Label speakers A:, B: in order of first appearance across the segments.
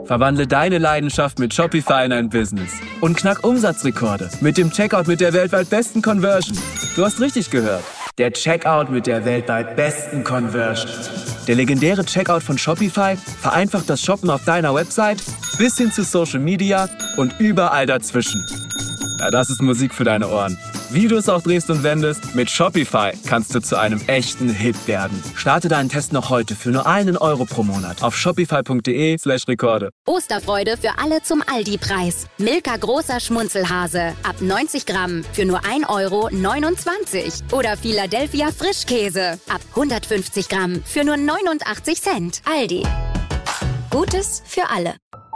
A: Verwandle deine Leidenschaft mit Shopify in ein Business und knack Umsatzrekorde mit dem Checkout mit der weltweit besten Conversion. Du hast richtig gehört. Der Checkout mit der weltweit besten Conversion. Der legendäre Checkout von Shopify vereinfacht das Shoppen auf deiner Website bis hin zu Social Media und überall dazwischen. Ja, das ist Musik für deine Ohren. Wie du es auch drehst und wendest, mit Shopify kannst du zu einem echten Hit werden. Starte deinen Test noch heute für nur €1 pro Monat auf shopify.de/Rekorde.
B: Osterfreude für alle zum Aldi-Preis. Milka großer Schmunzelhase ab 90 Gramm für nur €1,29 oder Philadelphia Frischkäse ab 150 Gramm für nur 89 Cent. Aldi. Gutes für alle.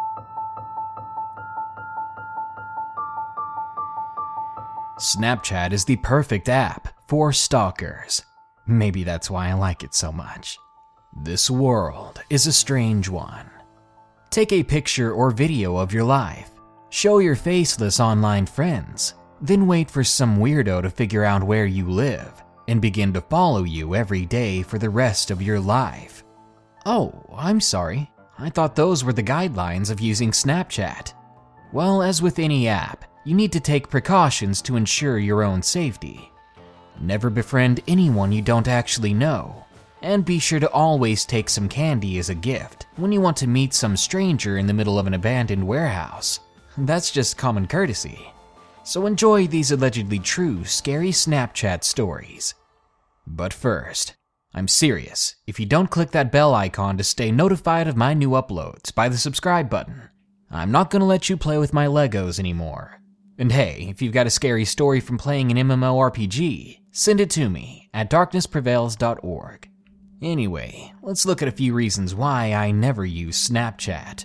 C: Snapchat is the perfect app for stalkers. Maybe that's why I like it so much. This world is a strange one. Take a picture or video of your life. Show your faceless online friends. Then wait for some weirdo to figure out where you live and begin to follow you every day for the rest of your life. Oh, I'm sorry. I thought those were the guidelines of using Snapchat. Well, as with any app, you need to take precautions to ensure your own safety. Never befriend anyone you don't actually know, and be sure to always take some candy as a gift when you want to meet some stranger in the middle of an abandoned warehouse. That's just common courtesy. So enjoy these allegedly true, scary Snapchat stories. But first, I'm serious. If you don't click that bell icon to stay notified of my new uploads by the subscribe button, I'm not gonna let you play with my Legos anymore. And hey, if you've got a scary story from playing an MMORPG, send it to me at darknessprevails.org. Anyway, let's look at a few reasons why I never use Snapchat.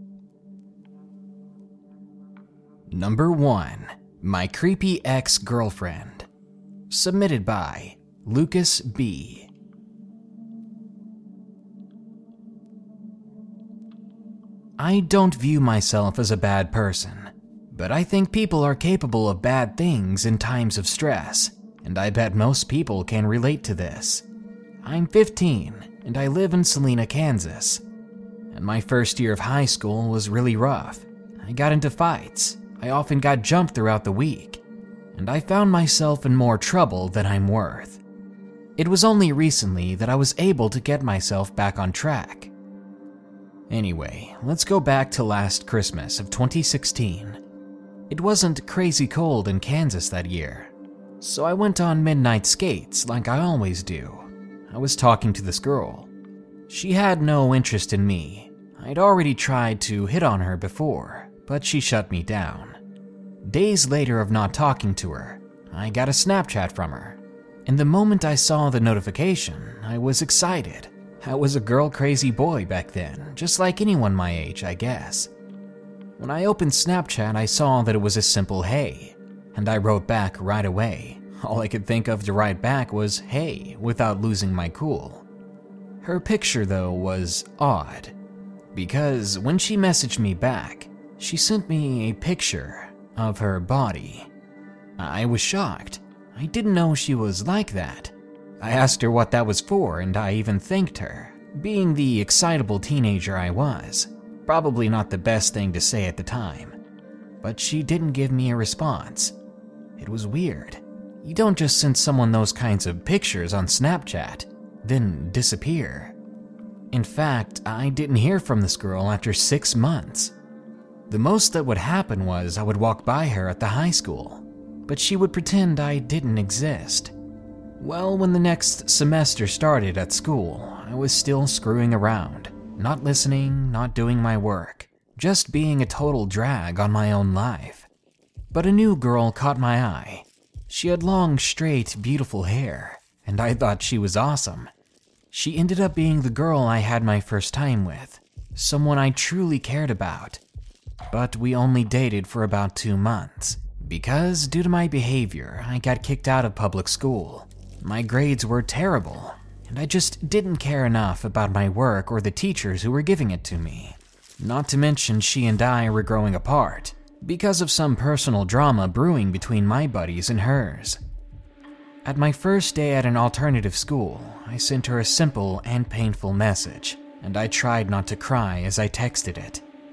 C: Number 1. My creepy ex-girlfriend. Submitted by Lucas B. I don't view myself as a bad person, but I think people are capable of bad things in times of stress, and I bet most people can relate to this. I'm 15, and I live in Salina, Kansas. And my first year of high school was really rough. I got into fights, I often got jumped throughout the week, and I found myself in more trouble than I'm worth. It was only recently that I was able to get myself back on track. Anyway, let's go back to last Christmas of 2016. It wasn't crazy cold in Kansas that year, so I went on midnight skates like I always do. I was talking to this girl. She had no interest in me. I'd already tried to hit on her before, but she shut me down. Days later of not talking to her, I got a Snapchat from her, and the moment I saw the notification, I was excited. I was a girl-crazy boy back then, just like anyone my age, I guess. When I opened Snapchat, I saw that it was a simple hey, and I wrote back right away. All I could think of to write back was hey, without losing my cool. Her picture, though, was odd, because when she messaged me back, she sent me a picture of her body. I was shocked. I didn't know she was like that. I asked her what that was for, and I even thanked her, being the excitable teenager I was. Probably not the best thing to say at the time, but she didn't give me a response. It was weird. You don't just send someone those kinds of pictures on Snapchat, then disappear. In fact, I didn't hear from this girl after 6 months. The most that would happen was I would walk by her at the high school, but she would pretend I didn't exist. Well, when the next semester started at school, I was still screwing around. Not listening, not doing my work, just being a total drag on my own life. But a new girl caught my eye. She had long, straight, beautiful hair, and I thought she was awesome. She ended up being the girl I had my first time with, someone I truly cared about. But we only dated for about 2 months, because due to my behavior, I got kicked out of public school. My grades were terrible, and I just didn't care enough about my work or the teachers who were giving it to me. Not to mention she and I were growing apart, because of some personal drama brewing between my buddies and hers. At my first day at an alternative school, I sent her a simple and painful message, and I tried not to cry as I texted it.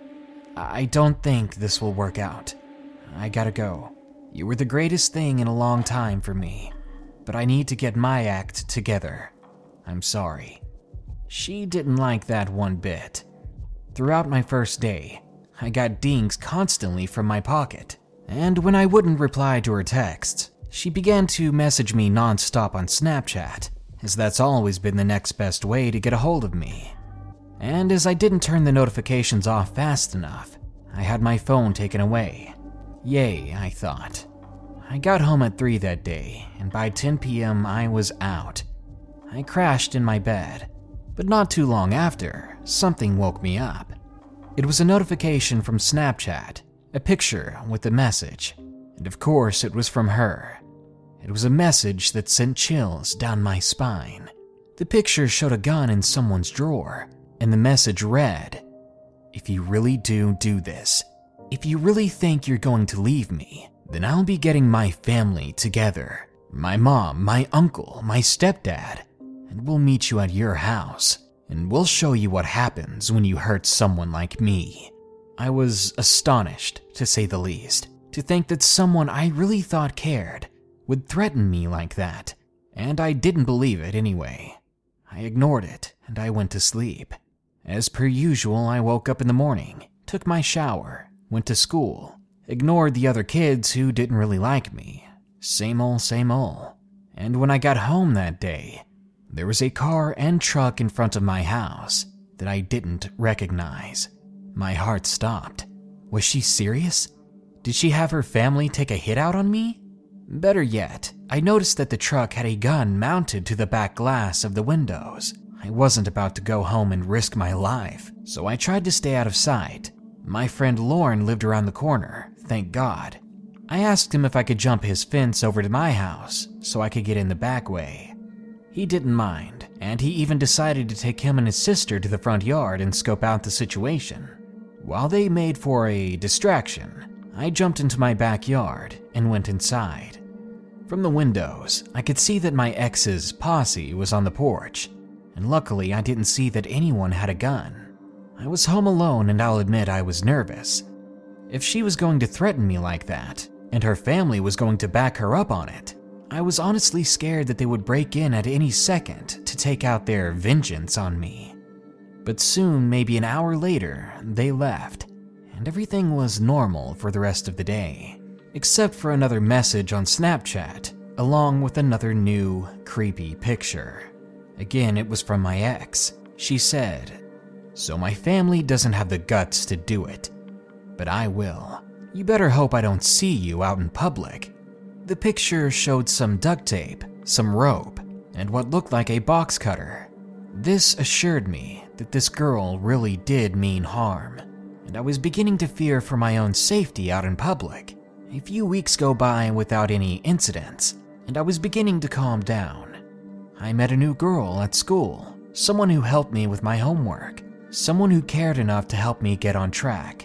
C: I don't think this will work out. I gotta go. You were the greatest thing in a long time for me, but I need to get my act together. I'm sorry." She didn't like that one bit. Throughout my first day, I got dings constantly from my pocket, and when I wouldn't reply to her texts, she began to message me non-stop on Snapchat, as that's always been the next best way to get a hold of me. And as I didn't turn the notifications off fast enough, I had my phone taken away. Yay, I thought. I got home at 3 that day, and by 10 p.m. I was out. I crashed in my bed, but not too long after, something woke me up. It was a notification from Snapchat, a picture with a message, and of course it was from her. It was a message that sent chills down my spine. The picture showed a gun in someone's drawer, and the message read, "If you really do this, if you really think you're going to leave me, then I'll be getting my family together, my mom, my uncle, my stepdad, and we'll meet you at your house, and we'll show you what happens when you hurt someone like me." I was astonished, to say the least, to think that someone I really thought cared would threaten me like that, and I didn't believe it anyway. I ignored it, and I went to sleep. As per usual, I woke up in the morning, took my shower, went to school, ignored the other kids who didn't really like me. Same old, same old. And when I got home that day, there was a car and truck in front of my house that I didn't recognize. My heart stopped. Was she serious? Did she have her family take a hit out on me? Better yet, I noticed that the truck had a gun mounted to the back glass of the windows. I wasn't about to go home and risk my life, so I tried to stay out of sight. My friend Lauren lived around the corner, thank God. I asked him if I could jump his fence over to my house so I could get in the back way. He didn't mind, and he even decided to take him and his sister to the front yard and scope out the situation. While they made for a distraction, I jumped into my backyard and went inside. From the windows, I could see that my ex's posse was on the porch, and luckily I didn't see that anyone had a gun. I was home alone, and I'll admit I was nervous. If she was going to threaten me like that, and her family was going to back her up on it, I was honestly scared that they would break in at any second to take out their vengeance on me. But soon, maybe an hour later, they left, and everything was normal for the rest of the day, except for another message on Snapchat, along with another new, creepy picture. Again, it was from my ex. She said, "So my family doesn't have the guts to do it, but I will. You better hope I don't see you out in public." The picture showed some duct tape, some rope, and what looked like a box cutter. This assured me that this girl really did mean harm, and I was beginning to fear for my own safety out in public. A few weeks go by without any incidents, and I was beginning to calm down. I met a new girl at school, someone who helped me with my homework, someone who cared enough to help me get on track.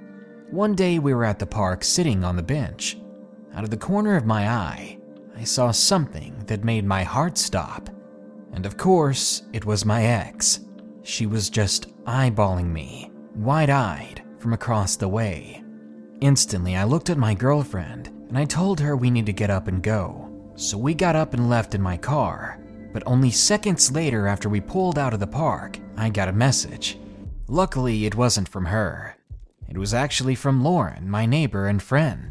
C: One day we were at the park sitting on the bench. Out of the corner of my eye, I saw something that made my heart stop. And of course, it was my ex. She was just eyeballing me, wide-eyed, from across the way. Instantly, I looked at my girlfriend, and I told her we need to get up and go. So we got up and left in my car, but only seconds later after we pulled out of the park, I got a message. Luckily, it wasn't from her. It was actually from Lauren, my neighbor and friend.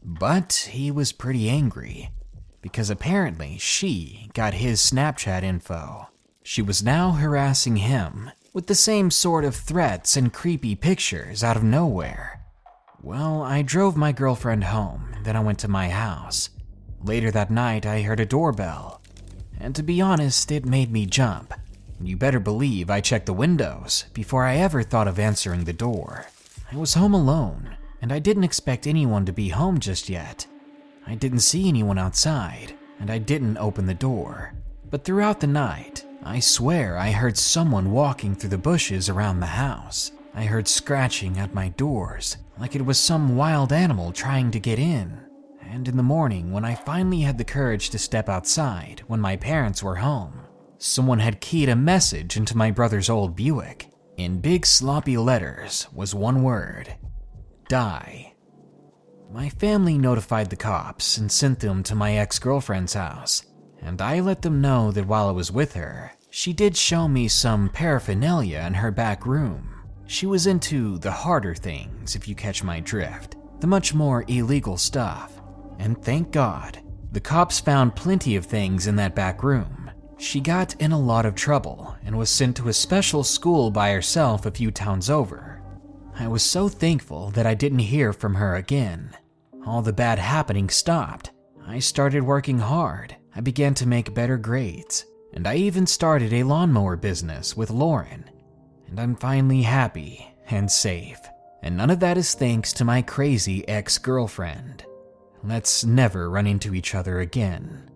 C: But he was pretty angry, because apparently she got his Snapchat info. She was now harassing him with the same sort of threats and creepy pictures out of nowhere. Well, I drove my girlfriend home, then I went to my house. Later that night, I heard a doorbell, and to be honest, it made me jump. You better believe I checked the windows before I ever thought of answering the door. I was home alone, and I didn't expect anyone to be home just yet. I didn't see anyone outside, and I didn't open the door. But throughout the night, I swear I heard someone walking through the bushes around the house. I heard scratching at my doors, like it was some wild animal trying to get in. And in the morning, when I finally had the courage to step outside when my parents were home, someone had keyed a message into my brother's old Buick. In big sloppy letters was one word: die. My family notified the cops and sent them to my ex-girlfriend's house, and I let them know that while I was with her, she did show me some paraphernalia in her back room. She was into the harder things, if you catch my drift, the much more illegal stuff. And thank God, the cops found plenty of things in that back room. She got in a lot of trouble and was sent to a special school by herself a few towns over. I was so thankful that I didn't hear from her again. All the bad happening stopped. I started working hard. I began to make better grades, and I even started a lawnmower business with Lauren. And I'm finally happy and safe. And none of that is thanks to my crazy ex-girlfriend. Let's never run into each other again.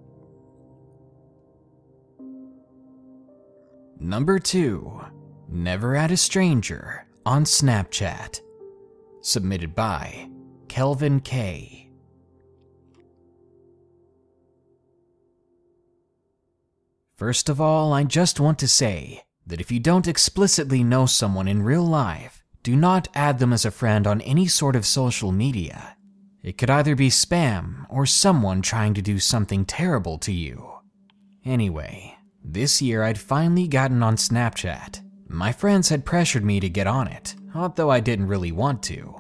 C: Number 2. Never add a stranger on Snapchat. Submitted by Kelvin K. First of all, I just want to say that if you don't explicitly know someone in real life, do not add them as a friend on any sort of social media. It could either be spam or someone trying to do something terrible to you. Anyway, this year I'd finally gotten on Snapchat. My friends had pressured me to get on it, although I didn't really want to.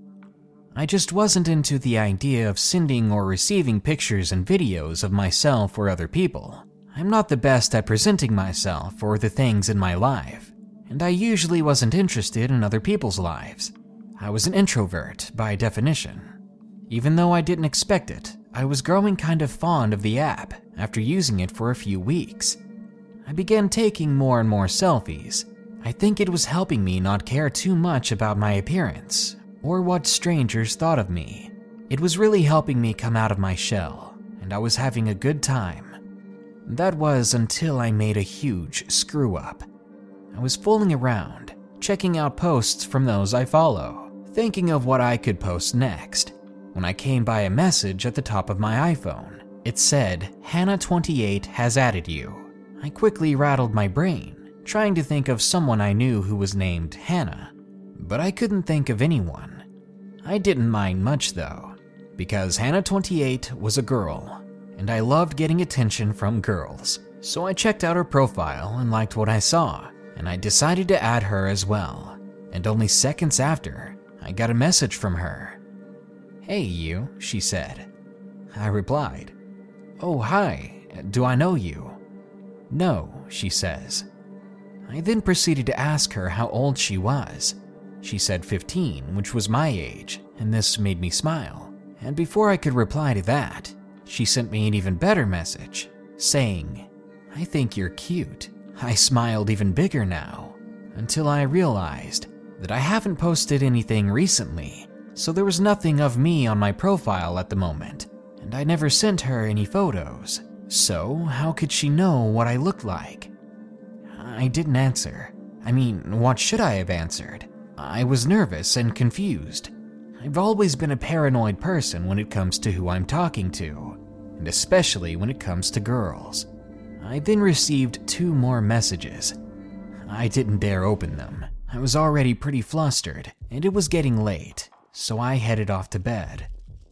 C: I just wasn't into the idea of sending or receiving pictures and videos of myself or other people. I'm not the best at presenting myself or the things in my life, and I usually wasn't interested in other people's lives. I was an introvert by definition. Even though I didn't expect it, I was growing kind of fond of the app after using it for a few weeks. I began taking more and more selfies. I think it was helping me not care too much about my appearance or what strangers thought of me. It was really helping me come out of my shell, and I was having a good time. That was until I made a huge screw-up. I was fooling around, checking out posts from those I follow, thinking of what I could post next, when I came by a message at the top of my iPhone. It said, "Hannah28 has added you." I quickly rattled my brain, trying to think of someone I knew who was named Hannah, but I couldn't think of anyone. I didn't mind much though, because Hannah28 was a girl, and I loved getting attention from girls. So I checked out her profile and liked what I saw, and I decided to add her as well. And only seconds after, I got a message from her. "Hey you," she said. I replied, "Oh hi, do I know you?" "No," she says. I then proceeded to ask her how old she was. She said 15, which was my age, and this made me smile. And before I could reply to that, she sent me an even better message, saying, "I think you're cute." I smiled even bigger now, until I realized that I haven't posted anything recently, so there was nothing of me on my profile at the moment, and I never sent her any photos. So how could she know what I looked like? I didn't answer. I mean, what should I have answered? I was nervous and confused. I've always been a paranoid person when it comes to who I'm talking to, and especially when it comes to girls. I then received 2 more messages. I didn't dare open them. I was already pretty flustered, and it was getting late, so I headed off to bed.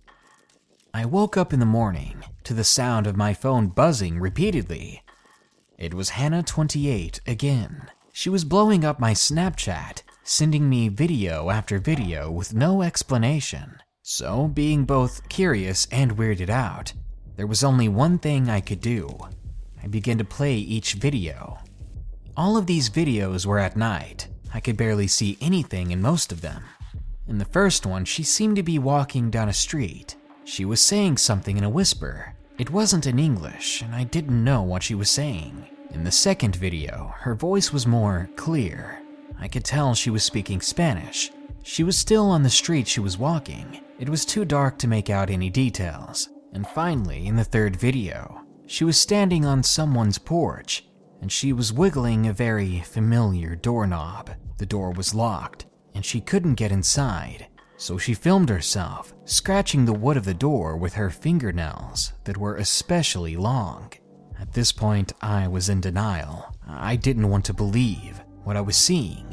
C: I woke up in the morning to the sound of my phone buzzing repeatedly. It was Hannah28 again. She was blowing up my Snapchat, sending me video after video with no explanation. So, being both curious and weirded out, there was only one thing I could do. I began to play each video. All of these videos were at night. I could barely see anything in most of them. In the first one, she seemed to be walking down a street. She was saying something in a whisper. It wasn't in English, and I didn't know what she was saying. In the second video, her voice was more clear. I could tell she was speaking Spanish. She was still on the street she was walking. It was too dark to make out any details. And finally, in the third video, she was standing on someone's porch, and she was wiggling a very familiar doorknob. The door was locked, and she couldn't get inside. So she filmed herself, scratching the wood of the door with her fingernails that were especially long. At this point, I was in denial. I didn't want to believe what I was seeing.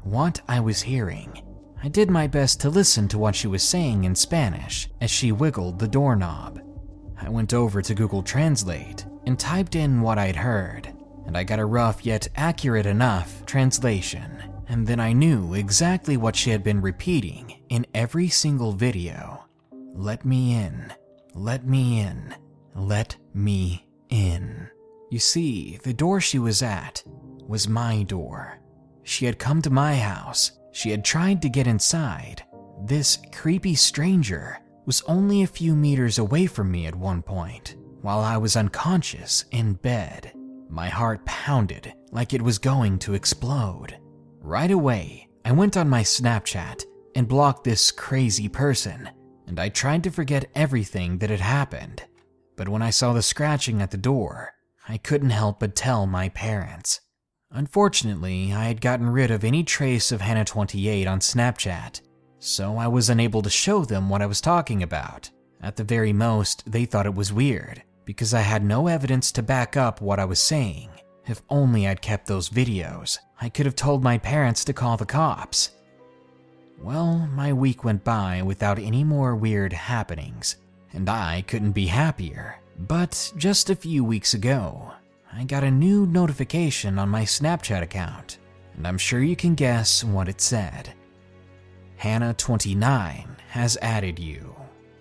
C: what I was hearing. I did my best to listen to what she was saying in Spanish as she wiggled the doorknob. I went over to Google Translate and typed in what I'd heard, and I got a rough yet accurate enough translation, and then I knew exactly what she had been repeating in every single video. Let me in, let me in, let me in. You see, the door she was at was my door. She had come to my house. She had tried to get inside. This creepy stranger was only a few meters away from me at one point, while I was unconscious in bed. My heart pounded like it was going to explode. Right away, I went on my Snapchat and blocked this crazy person, and I tried to forget everything that had happened. But when I saw the scratching at the door, I couldn't help but tell my parents. Unfortunately, I had gotten rid of any trace of Hannah28 on Snapchat, so I was unable to show them what I was talking about. At the very most, they thought it was weird, because I had no evidence to back up what I was saying. If only I'd kept those videos, I could have told my parents to call the cops. Well, my week went by without any more weird happenings, and I couldn't be happier. But just a few weeks ago, I got a new notification on my Snapchat account, and I'm sure you can guess what it said. Hannah29 has added you.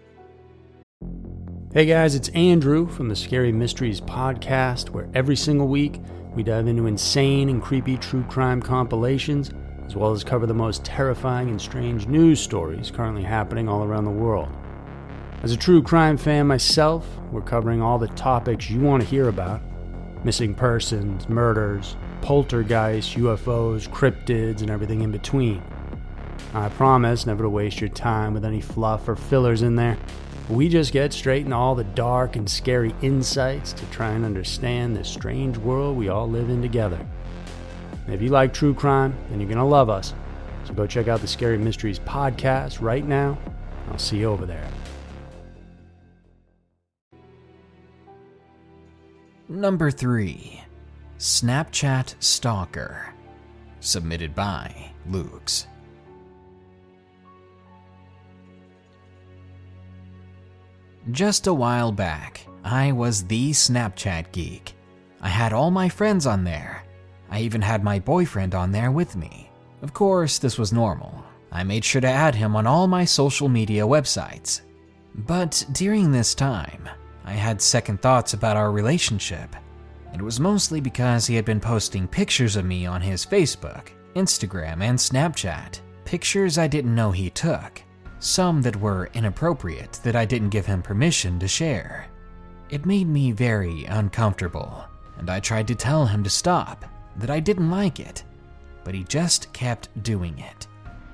D: Hey guys, it's Andrew from the Scary Mysteries podcast, where every single week we dive into insane and creepy true crime compilations, as well as cover the most terrifying and strange news stories currently happening all around the world. As a true crime fan myself, we're covering all the topics you want to hear about: missing persons, murders, poltergeists, UFOs, cryptids, and everything in between. I promise never to waste your time with any fluff or fillers in there. We just get straight into all the dark and scary insights to try and understand this strange world we all live in together. And if you like true crime, then you're going to love us. So go check out the Scary Mysteries podcast right now. I'll see you over there.
C: Number 3. Snapchat Stalker. Submitted by Lukes. Just a while back, I was the Snapchat geek. I had all my friends on there. I even had my boyfriend on there with me. Of course, this was normal. I made sure to add him on all my social media websites. But during this time, I had second thoughts about our relationship. It was mostly because he had been posting pictures of me on his Facebook, Instagram, and Snapchat. Pictures I didn't know he took. Some that were inappropriate that I didn't give him permission to share. It made me very uncomfortable, and I tried to tell him to stop, that I didn't like it, but he just kept doing it.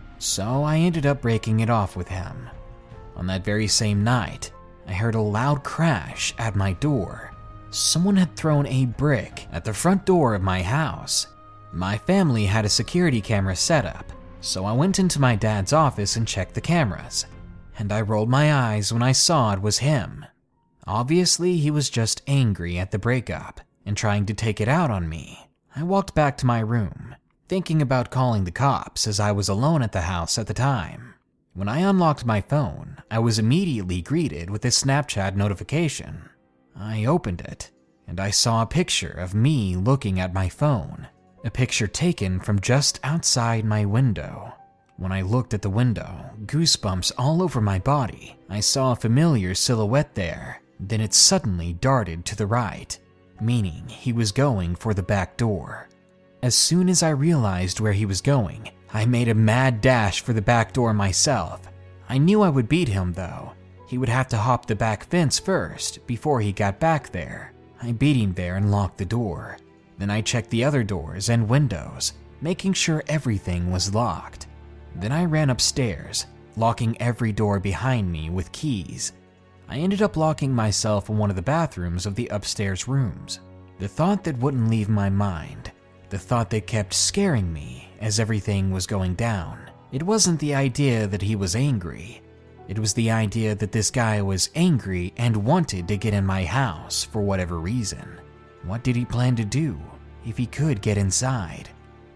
C: So I ended up breaking it off with him. On that very same night, I heard a loud crash at my door. Someone had thrown a brick at the front door of my house. My family had a security camera set up, so I went into my dad's office and checked the cameras, and I rolled my eyes when I saw it was him. Obviously, he was just angry at the breakup and trying to take it out on me. I walked back to my room, thinking about calling the cops as I was alone at the house at the time. When I unlocked my phone, I was immediately greeted with a Snapchat notification. I opened it, and I saw a picture of me looking at my phone. A picture taken from just outside my window. When I looked at the window, goosebumps all over my body. I saw a familiar silhouette there. Then it suddenly darted to the right, meaning he was going for the back door. As soon as I realized where he was going, I made a mad dash for the back door myself. I knew I would beat him though. He would have to hop the back fence first before he got back there. I beat him there and locked the door. Then I checked the other doors and windows, making sure everything was locked. Then I ran upstairs, locking every door behind me with keys. I ended up locking myself in one of the bathrooms of the upstairs rooms. The thought that wouldn't leave my mind, the thought that kept scaring me as everything was going down. It wasn't the idea that he was angry. It was the idea that this guy was angry and wanted to get in my house for whatever reason. What did he plan to do if he could get inside?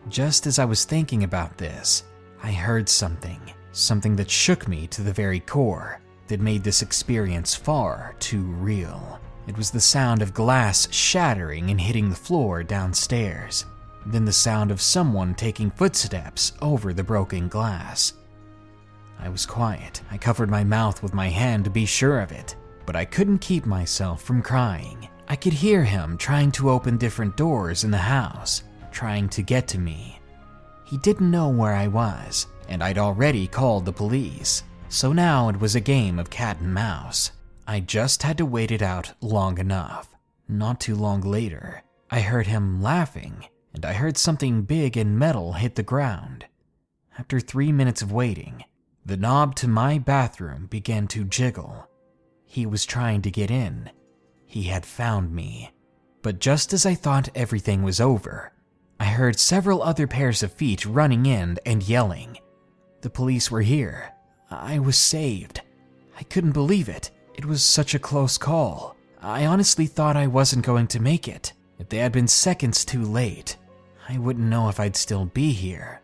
C: Just as I was thinking about this, I heard something that shook me to the very core, that made this experience far too real. It was the sound of glass shattering and hitting the floor downstairs, then the sound of someone taking footsteps over the broken glass. I was quiet. I covered my mouth with my hand to be sure of it, but I couldn't keep myself from crying. I could hear him trying to open different doors in the house, trying to get to me. He didn't know where I was, and I'd already called the police, so now it was a game of cat and mouse. I just had to wait it out long enough. Not too long later, I heard him laughing, and I heard something big and metal hit the ground. After 3 minutes of waiting, the knob to my bathroom began to jiggle. He was trying to get in. He had found me. But just as I thought everything was over, I heard several other pairs of feet running in and yelling. The police were here. I was saved. I couldn't believe it. It was such a close call. I honestly thought I wasn't going to make it. If they had been seconds too late, I wouldn't know if I'd still be here.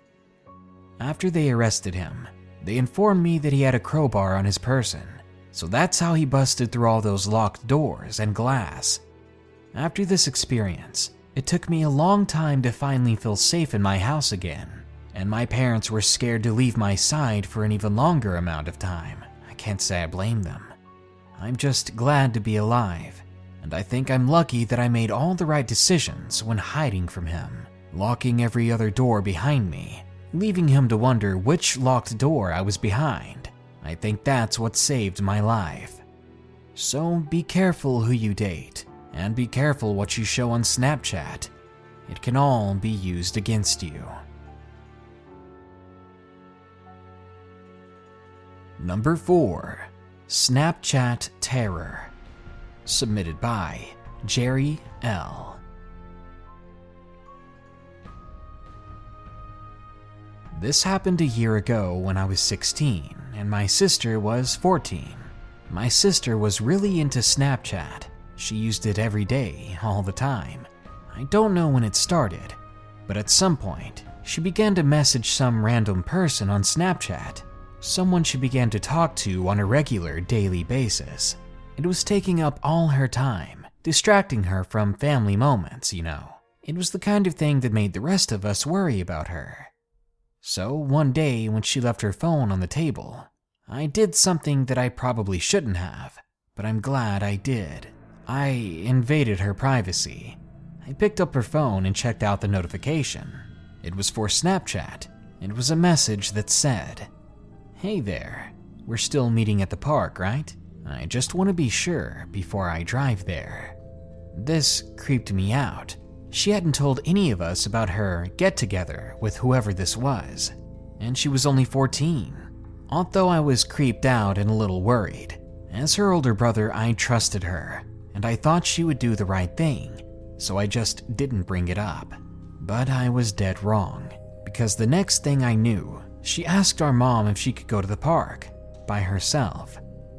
C: After they arrested him, they informed me that he had a crowbar on his person, so that's how he busted through all those locked doors and glass. After this experience, it took me a long time to finally feel safe in my house again, and my parents were scared to leave my side for an even longer amount of time. I can't say I blame them. I'm just glad to be alive, and I think I'm lucky that I made all the right decisions when hiding from him, locking every other door behind me, leaving him to wonder which locked door I was behind. I think that's what saved my life. So be careful who you date, and be careful what you show on Snapchat. It can all be used against you. Number 4. Snapchat Terror. Submitted by Jerry L. This happened a year ago when I was 16 and my sister was 14. My sister was really into Snapchat. She used it every day, all the time. I don't know when it started, but at some point, she began to message some random person on Snapchat, someone she began to talk to on a regular daily basis. It was taking up all her time, distracting her from family moments, you know. It was the kind of thing that made the rest of us worry about her. So one day when she left her phone on the table, I did something that I probably shouldn't have, but I'm glad I did. I invaded her privacy. I picked up her phone and checked out the notification. It was for Snapchat. It was a message that said, "Hey there, we're still meeting at the park, right? I just want to be sure before I drive there." This creeped me out. She hadn't told any of us about her get-together with whoever this was, and she was only 14. Although I was creeped out and a little worried, as her older brother, I trusted her, and I thought she would do the right thing, so I just didn't bring it up. But I was dead wrong, because the next thing I knew, she asked our mom if she could go to the park by herself.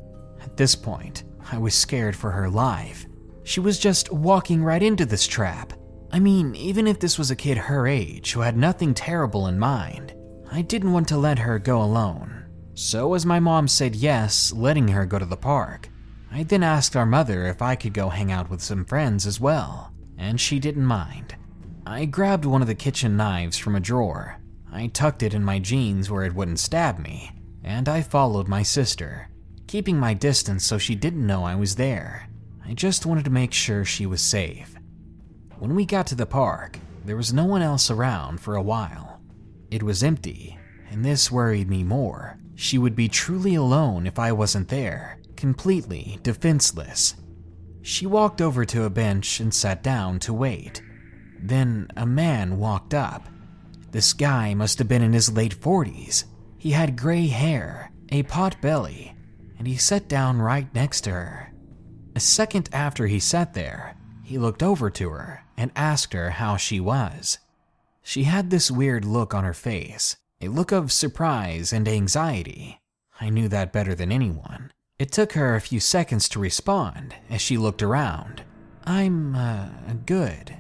C: At this point, I was scared for her life. She was just walking right into this trap. I mean, even if this was a kid her age who had nothing terrible in mind, I didn't want to let her go alone. So as my mom said yes, letting her go to the park, I then asked our mother if I could go hang out with some friends as well, and she didn't mind. I grabbed one of the kitchen knives from a drawer. I tucked it in my jeans where it wouldn't stab me, and I followed my sister, keeping my distance so she didn't know I was there. I just wanted to make sure she was safe. When we got to the park, there was no one else around for a while. It was empty, and this worried me more. She would be truly alone if I wasn't there, completely defenseless. She walked over to a bench and sat down to wait. Then a man walked up. This guy must have been in his late 40s. He had gray hair, a pot belly, and he sat down right next to her. A second after he sat there, he looked over to her and asked her how she was. She had this weird look on her face, a look of surprise and anxiety. I knew that better than anyone. It took her a few seconds to respond as she looked around. I'm good,"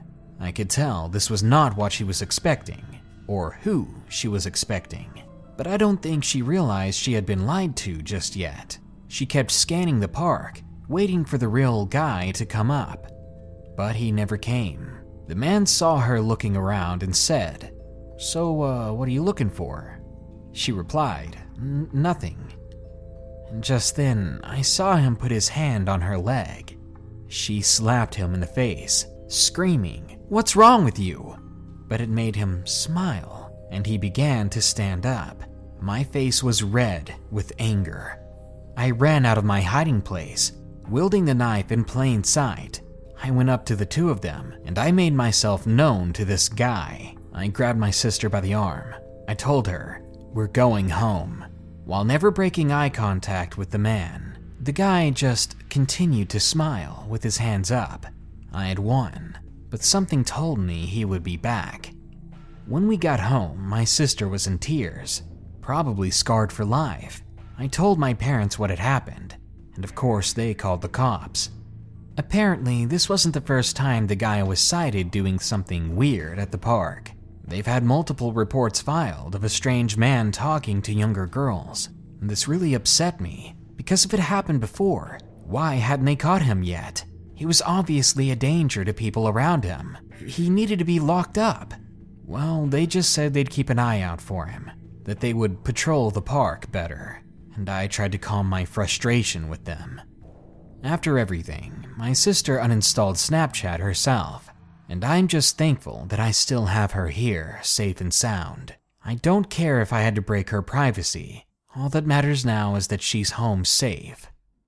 C: I could tell this was not what she was expecting, or who she was expecting. But I don't think she realized she had been lied to just yet. She kept scanning the park, waiting for the real guy to come up. But he never came. The man saw her looking around and said, "So, what are you looking for?" She replied, "Nothing." And just then, I saw him put his hand on her leg. She slapped him in the face, screaming, "What's wrong with you?" But it made him smile, and he began to stand up. My face was red with anger. I ran out of my hiding place, wielding the knife in plain sight. I went up to the two of them, and I made myself known to this guy. I grabbed my sister by the arm. I told her, "We're going home," while never breaking eye contact with the man. The guy just continued to smile with his hands up. I had won, but something told me he would be back. When we got home, my sister was in tears, probably scarred for life. I told my parents what had happened, and of course they called the cops. Apparently, this wasn't the first time the guy was sighted doing something weird at the park. They've had multiple reports filed of a strange man talking to younger girls. This really upset me, because if it happened before, why hadn't they caught him yet? He was obviously a danger to people around him. He needed to be locked up. Well, they just said they'd keep an eye out for him, that they would patrol the park better, and I tried to calm my frustration with them. After everything, my sister uninstalled Snapchat herself, and I'm just thankful that I still have her here, safe and sound. I don't care if I had to break her privacy. All that matters now is that she's home safe.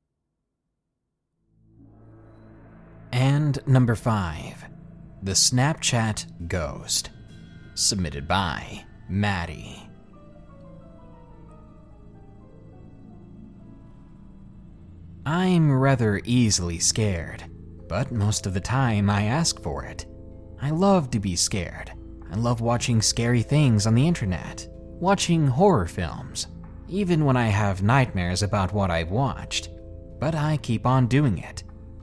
C: And number 5, the Snapchat Ghost. Submitted by Maddie. I'm rather easily scared, but most of the time I ask for it. I love to be scared. I love watching scary things on the internet, watching horror films, even when I have nightmares about what I've watched. But I keep on doing it.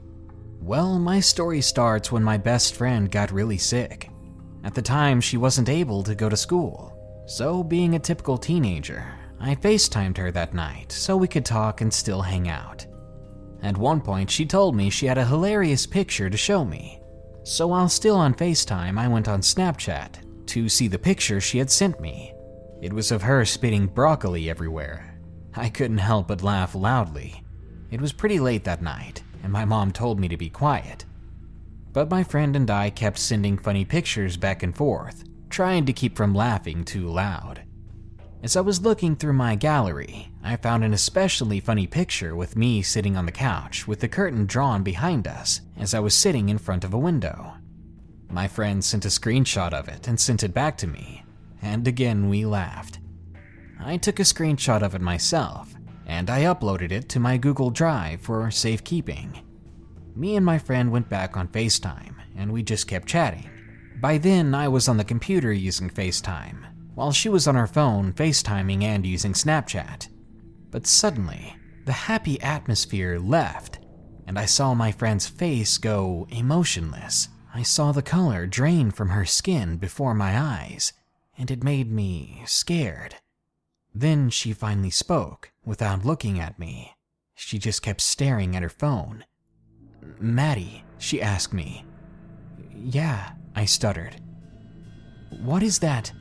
C: Well, my story starts when my best friend got really sick. At the time, she wasn't able to go to school, so being a typical teenager, I FaceTimed her that night so we could talk and still hang out. At one point, she told me she had a hilarious picture to show me. So while still on FaceTime, I went on Snapchat to see the picture she had sent me. It was of her spitting broccoli everywhere. I couldn't help but laugh loudly. It was pretty late that night, and my mom told me to be quiet. But my friend and I kept sending funny pictures back and forth, trying to keep from laughing too loud. As I was looking through my gallery, I found an especially funny picture with me sitting on the couch with the curtain drawn behind us as I was sitting in front of a window. My friend sent a screenshot of it and sent it back to me, and again we laughed. I took a screenshot of it myself, and I uploaded it to my Google Drive for safekeeping. Me and my friend went back on FaceTime, and we just kept chatting. By then, I was on the computer using FaceTime, while she was on her phone FaceTiming and using Snapchat. But suddenly, the happy atmosphere left, and I saw my friend's face go emotionless. I saw the color drain from her skin before my eyes, and it made me scared. Then she finally spoke, without looking at me. She just kept staring at her phone. "Maddie," she asked me. "Yeah," I stuttered. What is that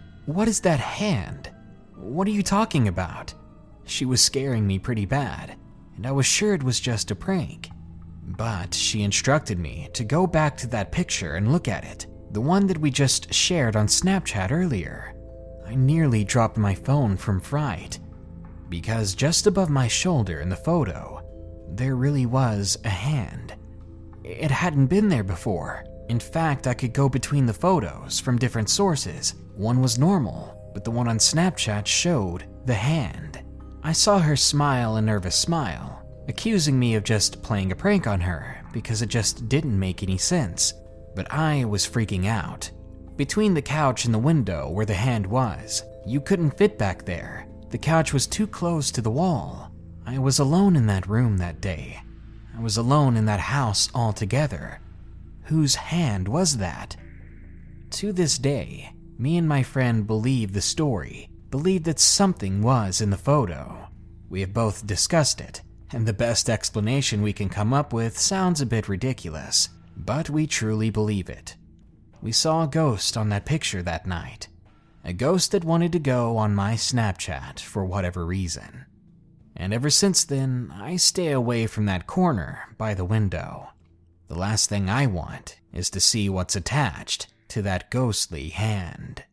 C: hand? What are you talking about?" She was scaring me pretty bad, and I was sure it was just a prank. But she instructed me to go back to that picture and look at it, the one that we just shared on Snapchat earlier. I nearly dropped my phone from fright, because just above my shoulder in the photo, there really was a hand. It hadn't been there before. In fact, I could go between the photos from different sources. One was normal, but the one on Snapchat showed the hand. I saw her smile a nervous smile, accusing me of just playing a prank on her because it just didn't make any sense. But I was freaking out. Between the couch and the window where the hand was, you couldn't fit back there. The couch was too close to the wall. I was alone in that room that day. I was alone in that house altogether. Whose hand was that? To this day, me and my friend believe the story, believe that something was in the photo. We have both discussed it, and the best explanation we can come up with sounds a bit ridiculous, but we truly believe it. We saw a ghost on that picture that night. A ghost that wanted to go on my Snapchat for whatever reason. And ever since then, I stay away from that corner by the window. The last thing I want is to see what's attached to that ghostly hand.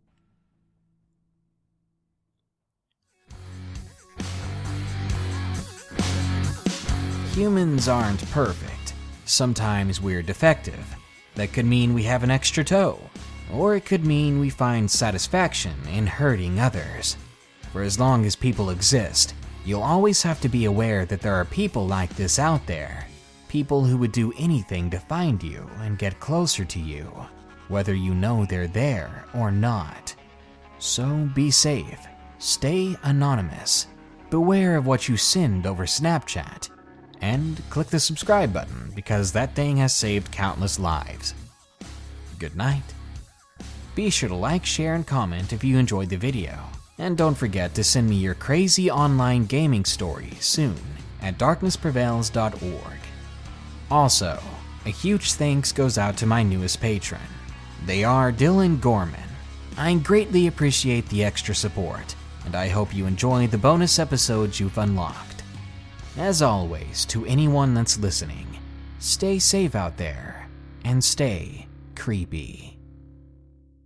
C: Humans aren't perfect. Sometimes we're defective. That could mean we have an extra toe, or it could mean we find satisfaction in hurting others. For as long as people exist, you'll always have to be aware that there are people like this out there. People who would do anything to find you and get closer to you, whether you know they're there or not. So be safe, stay anonymous, beware of what you send over Snapchat, and click the subscribe button because that thing has saved countless lives. Good night. Be sure to like, share, and comment if you enjoyed the video. And don't forget to send me your crazy online gaming stories soon at darknessprevails.org. Also, a huge thanks goes out to my newest patron. They are Dylan Gorman. I greatly appreciate the extra support, and I hope you enjoy the bonus episodes you've unlocked. As always, to anyone that's listening, stay safe out there, and stay creepy.